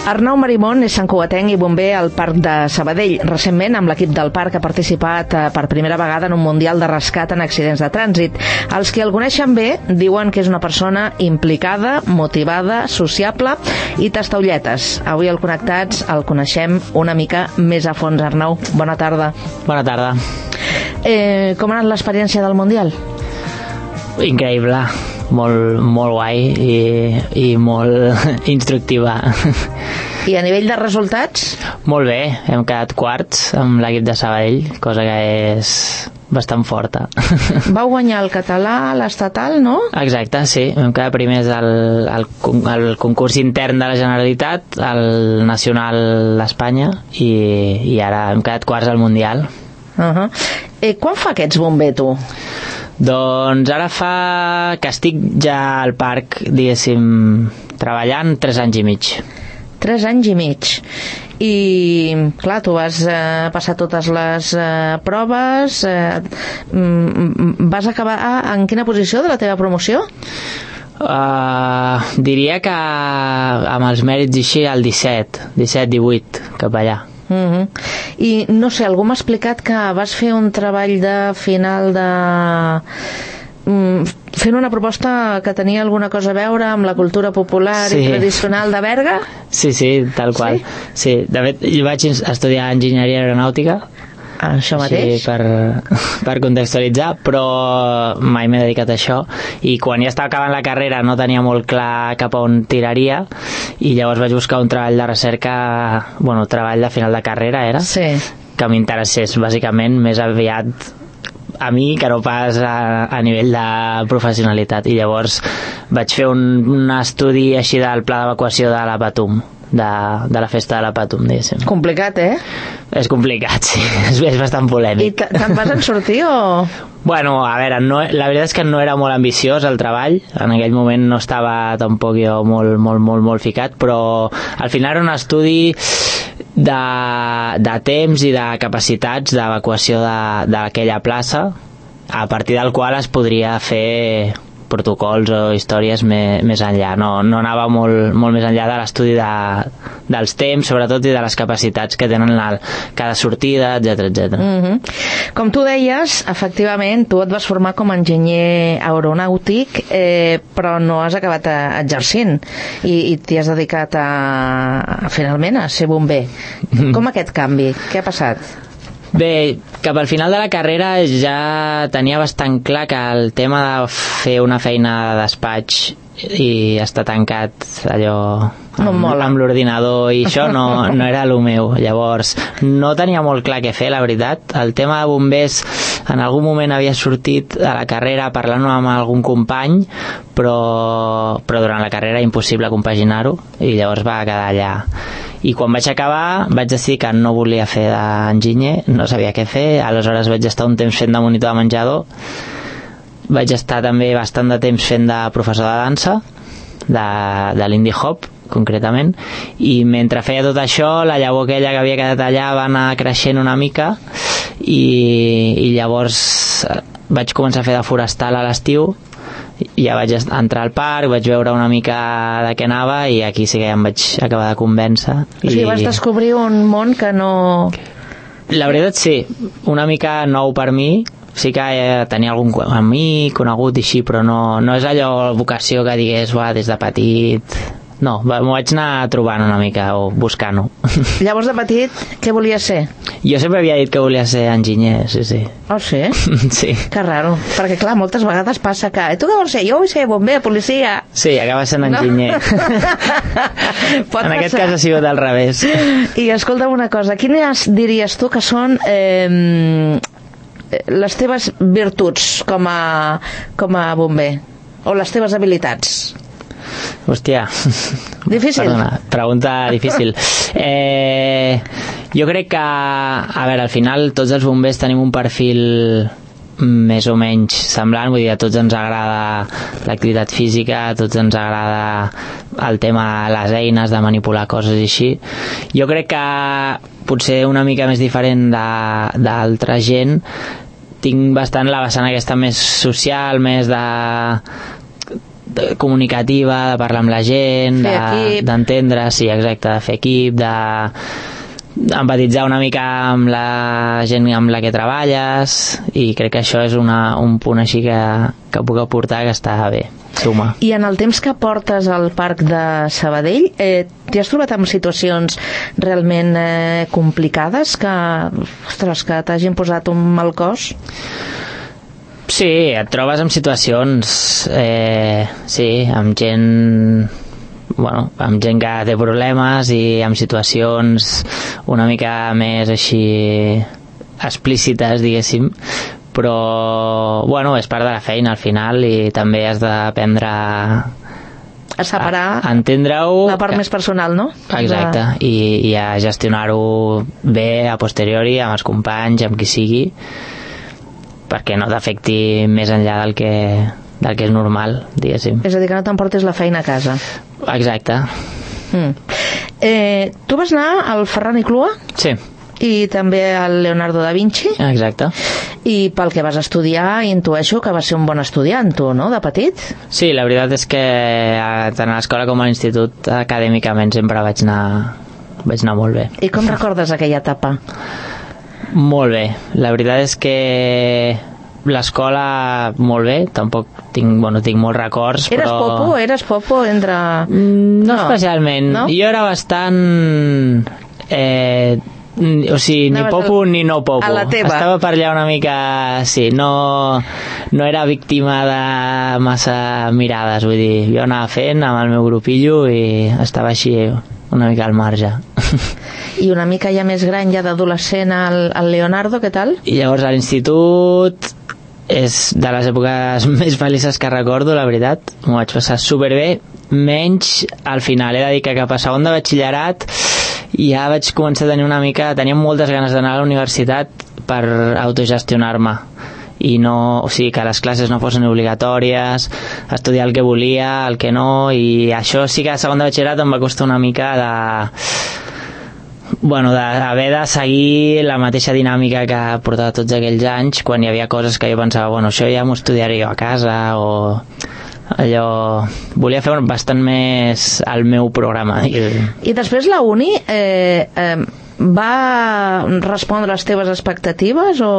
Arnau Marimón és santcugatenc i bomber al Parc de Sabadell. Recentment, amb l'equip del parc, ha participat per primera vegada en un mundial de rescat en accidents de trànsit. Els que el coneixen bé diuen que és una persona implicada, motivada, sociable i tastaolletes. Avui al Connectats el coneixem una mica més a fons. Arnau, bona tarda. Bona tarda. Com ha anat l'experiència del mundial? Increïble, molt guai i molt instructiva. I a nivell de resultats? Molt bé, hem quedat quarts amb l'equip de Sabadell, cosa que és bastant forta. Vau guanyar el català, l'estatal, no? Exacte, sí, vam quedar primers al concurs intern de la Generalitat, al nacional d'Espanya, i ara hem quedat quarts al mundial. Quan fa que ets bomber, tu? Doncs ara fa que estic ja al parc, diguéssim, treballant 3 anys i mig. 3 anys i mig. I, clar, tu vas passar totes les proves, vas acabar en quina posició de la teva promoció? Diria que amb els mèrits així al 17-18, cap allà. I no sé, algú m'ha explicat que vas fer un treball de final de fent una proposta que tenia alguna cosa a veure amb la cultura popular i tradicional de Berga? Sí, tal qual. Sí, de fet, jo vaig estudiar enginyeria aeronàutica, això mateix? sí, per contextualitzar, però mai m'he dedicat a això, i quan ja estava acabant la carrera no tenia molt clar cap a on tiraria, i llavors vaig buscar un treball de recerca, treball de final de carrera era, que m'interessés bàsicament més aviat a mi que no pas a nivell de professionalitat, i llavors vaig fer un estudi així del pla d'evacuació de la Patum, de la festa de la Patum, diguéssim. Complicat, És complicat, sí, és bastant polèmic. I te'n vas en sortir o...? Bueno, a veure, la veritat és que no era molt ambiciós el treball, en aquell moment no estava tampoc jo molt ficat, però al final era un estudi de temps i de capacitats d'evacuació d'aquella plaça, a partir del qual es podria fer protocols o històries més enllà. No anava molt més enllà de l'estudi dels temps, sobretot, i de les capacitats que tenen cada sortida, etc. Com tu deies, efectivament, tu et vas formar com a enginyer aeronàutic, però no has acabat exercint i t'hi has dedicat finalment a ser bomber. Com aquest canvi? Què ha passat? Bé, cap al final de la carrera ja tenia bastant clar que el tema de fer una feina de despatx i estar tancat allò amb l'ordinador i això no era el meu. Llavors no tenia molt clar què fer, la veritat. El tema de bombers en algun moment havia sortit a la carrera parlant amb algun company, però durant la carrera impossible compaginar-ho, i llavors va quedar allà. I quan vaig acabar vaig decidir que no volia fer d'enginyer, no sabia què fer, aleshores vaig estar un temps fent de monitor de menjador, vaig estar també bastant de temps fent de professor de dansa, de l'Indie Hop concretament, i mentre feia tot això la llavor aquella que havia quedat allà va anar creixent una mica, i llavors vaig començar a fer de forestal a l'estiu. Ja vaig entrar al parc, vaig veure una mica de què anava, i aquí sí que ja em vaig acabar de convèncer. O sigui, vas descobrir un món que no... La veritat sí, una mica nou per mi. Sí que tenia algun amic conegut i així, però no és allò vocació que digués des de petit. No, m'ho vaig anar trobant una mica, o buscant-ho. Llavors, de petit, què volies ser? Jo sempre havia dit que volia ser enginyer, sí. Oh, sí? Sí. Que raro, perquè clar, moltes vegades passa que tu què vols ser? Jo vull ser bomber, policia. Sí, acaba sent enginyer. En aquest cas ha sigut al revés. I escolta'm una cosa, quines diries tu que són les teves virtuts com a bomber, o les teves habilitats? Hòstia, difícil. Perdona, pregunta difícil. Jo crec que, a veure, al final tots els bombers tenim un perfil més o menys semblant, vull dir, a tots ens agrada l'activitat física, a tots ens agrada el tema de les eines, de manipular coses i així. Jo crec que potser una mica més diferent d'altra gent, tinc bastant la vessant aquesta més social, més comunicativa, de parlar amb la gent, d'entendre, sí, exacte, de fer equip, d'empatitzar una mica amb la gent amb la que treballes, i crec que això és un punt així que puc aportar, que està bé suma. I en el temps que portes al Parc de Sabadell, t'hi has trobat amb situacions realment complicades que t'hagin posat un mal cos? Sí, et trobes en situacions sí, amb gent que té problemes i amb situacions una mica més així explícites, diguéssim, però és part de la feina al final, i també has d'aprendre a separar, a entendre-ho, la part més personal, no? Exacte, i a gestionar-ho bé a posteriori amb els companys, amb qui sigui, perquè no t'afecti més enllà del que és normal, diguéssim. És a dir, que no t'emportes la feina a casa. Exacte. Tu vas anar al Ferran i Clua? Sí. I també al Leonardo da Vinci? Exacte. I pel que vas estudiar, intueixo que vas ser un bon estudiant, tu, no?, de petit? Sí, la veritat és que tant a l'escola com a l'institut acadèmicament sempre vaig anar molt bé. I com recordes aquella etapa? Molt bé. La veritat és que l'escola molt bé, tampoc tinc molts records, però... Eres popo entre... No especialment. No? Jo era bastant... o sigui, ni popo ni no popo. A la teva. Estava per allà una mica... Sí, no era víctima de massa mirades, vull dir, jo anava fent amb el meu grupillo i estava així una mica al marge. I una mica ja més gran, ja d'adolescent, al Leonardo, què tal? I llavors a l'institut és de les èpoques més felices que recordo, la veritat. M'ho vaig passar superbé, menys al final. He de dir que cap a segon de batxillerat ja vaig començar a tenir tenia moltes ganes d'anar a la universitat per autogestionar-me, i no, o sigui, que les classes no fossin obligatòries, estudiar el que volia, el que no, i això sí que a segon de batxillerat em va costar una mica d'haver de seguir la mateixa dinàmica que portava tots aquells anys, quan hi havia coses que jo pensava, això ja m'ho estudiaré jo a casa, o allò... Volia fer bastant més el meu programa. I després la uni va respondre a les teves expectatives, o...?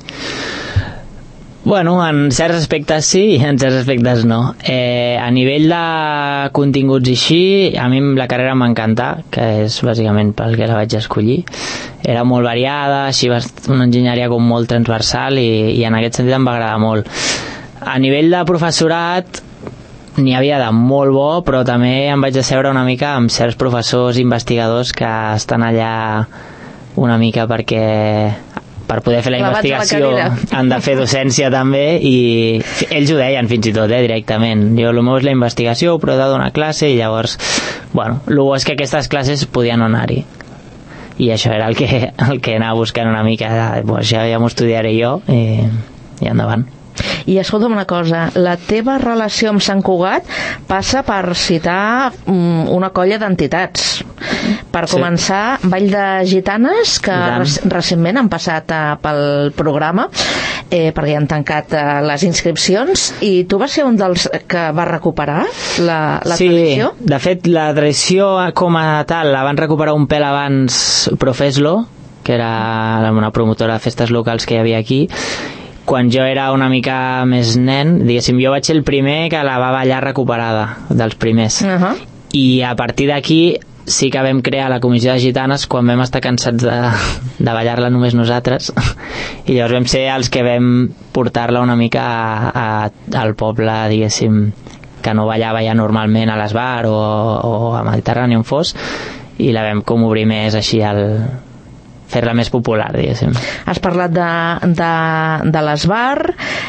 En certs aspectes sí i en certs aspectes no. A nivell de continguts i així, a mi la carrera m'encanta, que és bàsicament pel que la vaig escollir. Era molt variada, així una enginyeria com molt transversal, i en aquest sentit em va agradar molt. A nivell de professorat n'hi havia de molt bo, però també em vaig asseure una mica amb certs professors investigadors que estan allà una mica per poder fer la investigació han de fer docència també, i ells ho deien fins i tot, directament. Jo, el meu és la investigació, però he de donar classe, i llavors, el bo és que aquestes classes podien anar-hi, i això era el que anava buscant una mica, ja m'ho estudiaré jo, i endavant. I escolta'm una cosa, la teva relació amb Sant Cugat passa per citar una colla d'entitats. Per començar, Vall de Gitanes, que recentment han passat pel programa, perquè han tancat les inscripcions, i tu vas ser un dels que va recuperar la tradició? Sí, de fet, la tradició com a tal la van recuperar un pèl abans Profeslo, que era una promotora de festes locals que hi havia aquí. Quan jo era una mica més nen, diguéssim, jo vaig ser el primer que la va ballar recuperada, dels primers. I a partir d'aquí sí que vam crear la comissió de gitanes quan vam estar cansats de ballar-la només nosaltres, i llavors vam ser els que vam portar-la una mica al poble, diguéssim, que no ballava ja normalment a l'Esbar o a Mediterrani on fos, i la vam com obrir més així fer-la més popular, diguéssim. Has parlat de l'Esbar,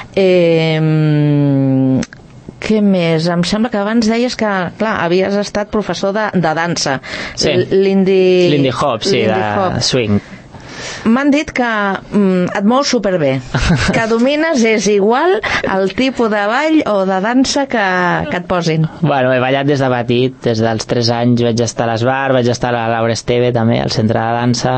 què més? Em sembla que abans deies que, clar, havies estat professor de dansa. Sí, Lindy Hop, sí, de swing. M'han dit que et mous superbé, que domines és igual el tipus de ball o de dansa que et posin. Bueno, he ballat des de petit, des dels 3 anys vaig estar a l'Esbar, vaig estar a la Laura Esteve també, al centre de dansa,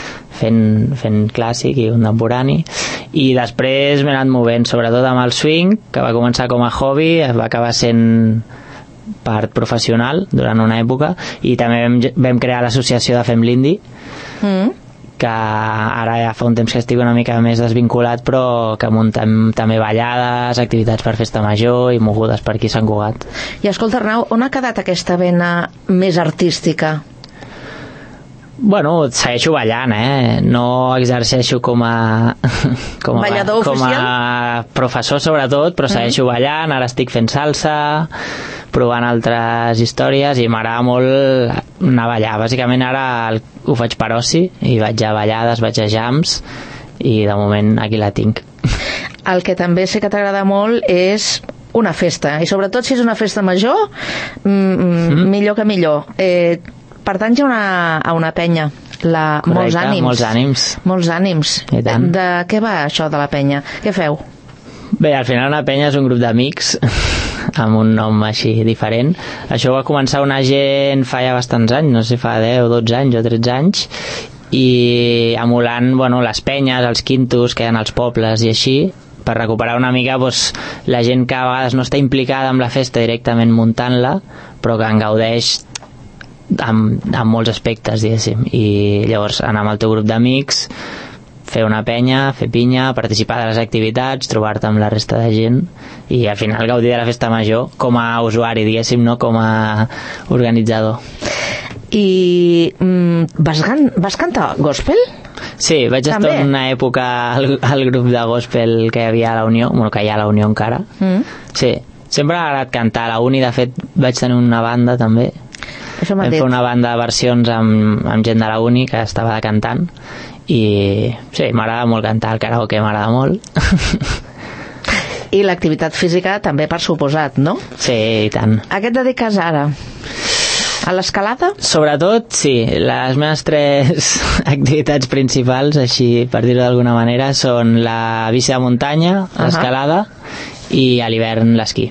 fent clàssic i contemporani, i després m'he anat movent, sobretot amb el swing, que va començar com a hobby, va acabar sent part professional durant una època, i també vam crear l'associació de Fem l'Indi, que ara ja fa un temps que estic una mica més desvinculat, però que muntem també ballades, activitats per festa major i mogudes per aquí a Sant Cugat. I escolta, Arnau, on ha quedat aquesta vena més artística? Bueno, segueixo ballant, no exerceixo com a ballador com oficial? A professor sobretot, però segueixo ballant, ara estic fent salsa, provant altres històries, i m'agrada molt anar a ballar. Bàsicament ara ho faig per oci, i vaig a ballades, vaig a jams, i de moment aquí la tinc. El que també sé que t'agrada molt és una festa, i sobretot si és una festa major, millor que millor. Pertanys a una penya, Correcte, Molts Ànims. Molts ànims. De què va això de la penya? Què feu? Bé, al final una penya és un grup d'amics amb un nom així diferent. Això va començar una gent fa ja bastants anys, no sé, fa 10, 12 anys o 13 anys, i emulant les penyes, els quintos que hi ha als pobles i així, per recuperar una mica la gent que a vegades no està implicada amb la festa directament muntant-la, però que en gaudeix amb molts aspectes, diguéssim. I llavors anar amb el teu grup d'amics, fer una penya, fer pinya, participar de les activitats, trobar-te amb la resta de gent, i al final gaudir de la festa major com a usuari, diguéssim, no com a organitzador. I vas cantar gospel? Sí, vaig estar en una època al grup de gospel que hi havia a la Unió, que hi ha a la Unió encara. Sí, sempre m'ha agradat cantar. A la Uni, de fet, vaig tenir una banda també. Vam fer una banda de versions amb gent de la Uni que estava de cantant, i sí, m'agrada molt cantar, el karaoke m'agrada molt. I l'activitat física també, per suposat, no? Sí, i tant. A què et dediques ara? A l'escalada? Sobretot, sí. Les meves 3 activitats principals, així per dir-ho d'alguna manera, són la bici de muntanya, l'escalada, i a l'hivern l'esquí.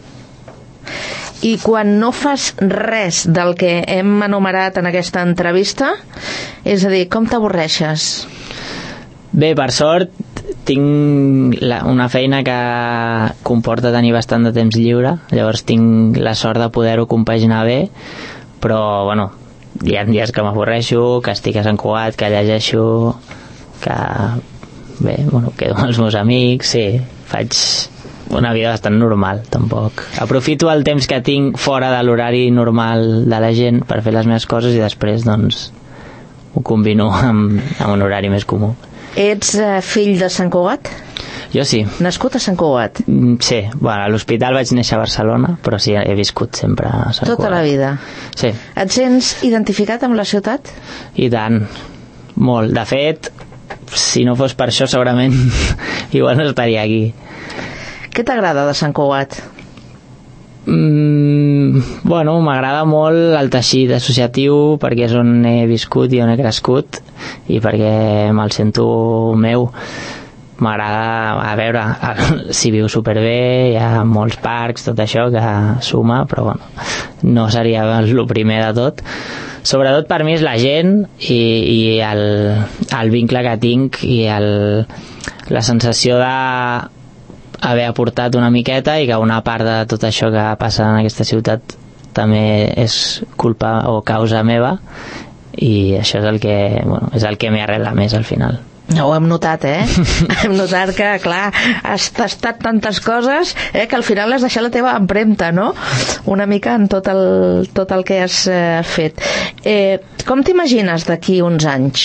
I quan no fas res del que hem enumerat en aquesta entrevista, és a dir, com t'avorreixes? Bé, per sort, tinc una feina que comporta tenir bastant de temps lliure, llavors tinc la sort de poder-ho compaginar bé, però, hi ha dies que m'avorreixo, que estic a Sant Cugat, que llegeixo, que, quedo amb els meus amics, sí, faig una vida bastant normal, tampoc. Aprofito el temps que tinc fora de l'horari normal de la gent per fer les meves coses, i després, ho combino amb un horari més comú. Ets fill de Sant Cugat? Jo sí. Nascut a Sant Cugat? Sí, a l'hospital vaig néixer a Barcelona, però sí, he viscut sempre a Sant Cugat. Tota la vida? Sí. Et sents identificat amb la ciutat? I tant, molt. De fet, si no fos per això, segurament igual no estaria aquí. Què t'agrada de Sant Cugat? M'agrada molt el teixit associatiu, perquè és on he viscut i on he crescut, i perquè me'l sento meu. M'agrada, a veure, s'hi viu superbé, hi ha molts parcs, tot això que suma, però no seria el primer de tot. Sobretot per mi és la gent i el vincle que tinc, i la sensació de haver aportat una miqueta, i que una part de tot això que passa en aquesta ciutat també és culpa o causa meva, i això és el que m'arrela més al final. No, ho hem notat, hem notat que, clar, has tastat tantes coses que al final has deixat la teva empremta, no? Una mica en tot el que has fet. Com t'imagines d'aquí uns anys?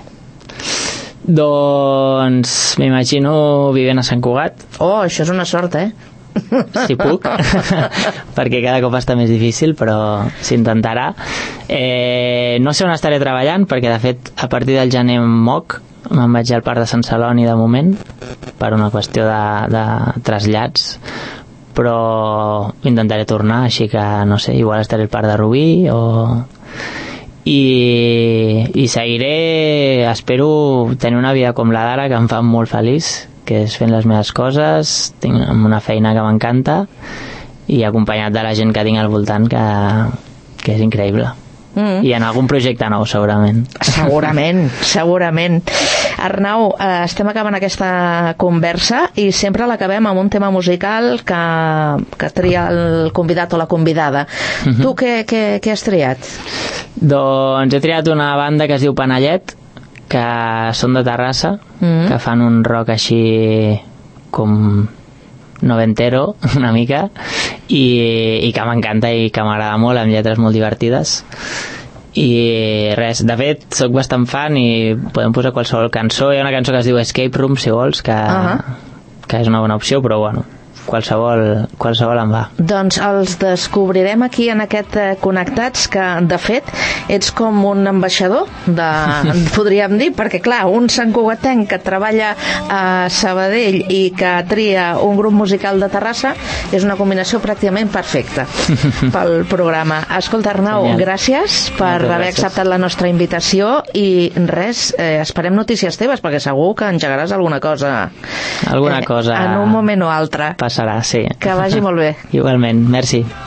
Doncs m'imagino vivint a Sant Cugat. Oh, això és una sort, Si puc, perquè cada cop està més difícil, però s'intentarà. No sé on estaré treballant, perquè de fet a partir del gener me'n vaig al Parc de Sant Celoni de moment, per una qüestió de trasllats, però intentaré tornar, així que no sé, igual estaré al Parc de Rubí i seguiré, espero tenir una vida com la d'ara, que em fa molt feliç, que és fent les meves coses, tinc una feina que m'encanta i acompanyat de la gent que tinc al voltant, que és increïble. I en algun projecte nou, segurament. Segurament. Arnau, estem acabant aquesta conversa i sempre l'acabem amb un tema musical que tria el convidat o la convidada. Tu què has triat? Doncs he triat una banda que es diu Panellet, que són de Terrassa, que fan un rock així com noventero, una mica, i que m'encanta i que m'agrada molt, amb lletres molt divertides. I res, de fet soc bastant fan i podem posar qualsevol cançó. Hi ha una cançó que es diu Escape Room, si vols, que és una bona opció, però bueno, qualsevol em va. Doncs els descobrirem aquí en aquest Connectats, que de fet ets com un ambaixador podríem dir, perquè clar, un santcugatenc que treballa a Sabadell i que tria un grup musical de Terrassa és una combinació pràcticament perfecta pel programa. Escolta, Arnau, gràcies per haver acceptat la nostra invitació i res, esperem notícies teves, perquè segur que engegaràs alguna cosa cosa en un moment o altre. Serà, sí. Que vagi molt bé. Igualment, merci.